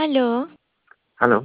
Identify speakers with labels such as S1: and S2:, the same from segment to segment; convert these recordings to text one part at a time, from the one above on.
S1: Aló,
S2: Aló,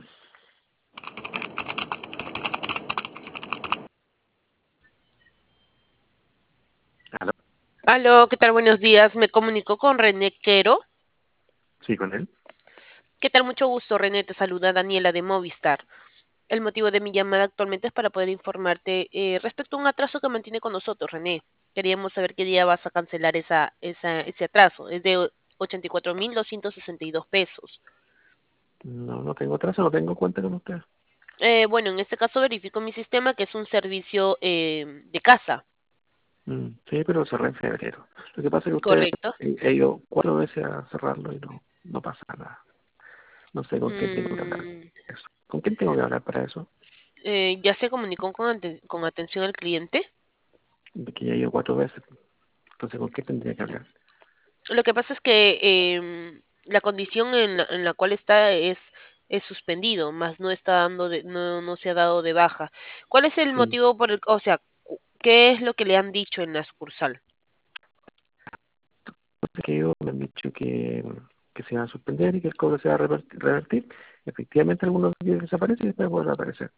S2: aló,
S3: Aló, ¿qué tal? Buenos días. Me comunico con René Quero.
S2: sí, con él.
S3: ¿Qué tal? Mucho gusto, René. Te saluda Daniela de Movistar. El motivo de mi llamada actualmente es para poder informarte respecto a un atraso que mantiene con nosotros, René. Queríamos saber qué día vas a cancelar ese atraso. Es de 84.262 pesos.
S2: No, no tengo trazo, no tengo cuenta con usted.
S3: Bueno, en este caso verifico mi sistema que es un servicio de casa,
S2: Sí, pero cerré en febrero. Lo que pasa es que usted
S3: ¿correcto?
S2: he ido 4 veces a cerrarlo y no pasa nada. No sé con quién tengo que hablar.
S3: Mm,
S2: Eso. ¿Con quién tengo que hablar para eso?
S3: ¿Ya se comunicó con atención al cliente?
S2: De que ya he ido 4 veces. Entonces, ¿con quién tendría que hablar?
S3: Lo que pasa es que la condición en la cual está es suspendido, más no está no se ha dado de baja. ¿Cuál es el
S2: Sí,
S3: motivo o sea, qué es lo que le han dicho en la sucursal?
S2: entonces que yo me han dicho que se va a suspender y que el cobro se va a revertir. Efectivamente, algunos días desaparece y después vuelve a aparecer.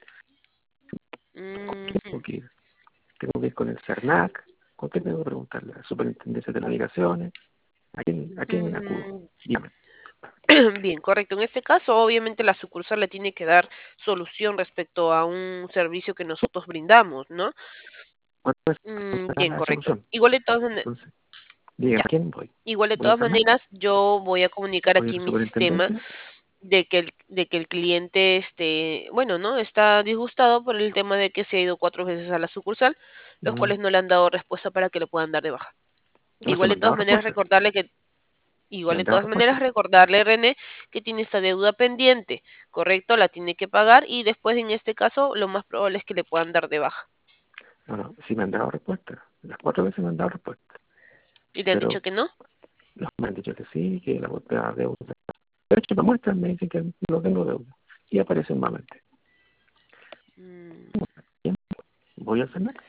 S3: Ujú.
S2: Tengo que ir, tengo que ir con el CERNAC. ¿Con quién tengo que preguntarle? ¿A la Superintendencia de Navegaciones? ¿A quién acudo?
S3: Mm,
S2: Dígame.
S3: Bien, correcto. En este caso, obviamente la sucursal le tiene que dar solución respecto a un servicio que nosotros brindamos, ¿no?
S2: ¿Cuánto es
S3: Bien,
S2: la
S3: correcto.
S2: solución?
S3: Igual de todas maneras,
S2: Entonces,
S3: ya.
S2: dígame, ¿a quién voy?
S3: Igual de
S2: ¿Voy al
S3: todas
S2: CERNAC?
S3: maneras, yo voy a comunicar
S2: ¿Voy a
S3: aquí
S2: la
S3: en mi sistema
S2: superintendencia?
S3: de que el cliente, bueno, ¿no? Está disgustado por el tema de que se ha ido 4 veces a la sucursal, los
S2: Mm,
S3: cuales no le han dado respuesta para que lo puedan dar de baja.
S2: no se
S3: Igual
S2: me
S3: de
S2: han
S3: todas
S2: dado
S3: maneras
S2: respuestas.
S3: recordarle que, igual
S2: Me
S3: de
S2: han dado
S3: todas maneras
S2: respuestas.
S3: recordarle, René, que tiene esta deuda pendiente, ¿correcto? La tiene que pagar y después en este caso lo más probable es que le puedan dar de baja.
S2: No, no, sí me han dado respuestas. Las 4 veces me han dado respuestas.
S3: Y le han dicho
S2: Pero
S3: que no.
S2: no, me han dicho que sí, que la deuda. De hecho, me muestran, me dicen que no tengo deuda. Y aparecen nuevamente.
S3: Mm,
S2: ¿Quién? ¿Voy al CERNAC?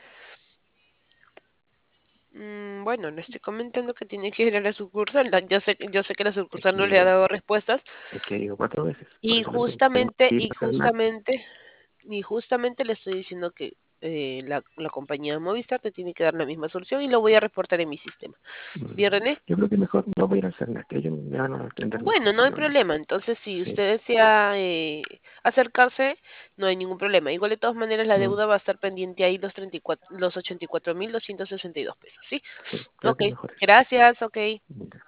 S3: bueno, le estoy comentando que tiene que ir a la sucursal. Yo sé que la
S2: Es
S3: sucursal no le ha
S2: que,
S3: dado respuestas.
S2: es que he ido 4 veces. Por
S3: Y
S2: eso le digo, tengo
S3: justamente,
S2: que ir
S3: y
S2: al CERNAC.
S3: justamente, y justamente le estoy diciendo que la compañía Movistar te tiene que dar la misma solución y lo voy a reportar en mi sistema. Bien, René.
S2: Yo creo que mejor no voy a ir al CERNAC. Ellos me van a atender
S3: Bueno,
S2: mejor.
S3: no hay problema. Entonces, si
S2: Sí.
S3: usted desea acercarse, no hay ningún problema. Igual de todas maneras, la
S2: Mm,
S3: deuda va a estar pendiente ahí los 84.262 pesos, ¿sí?
S2: sí, creo
S3: Ok,
S2: que es mejor eso.
S3: gracias, ok.
S2: Ya.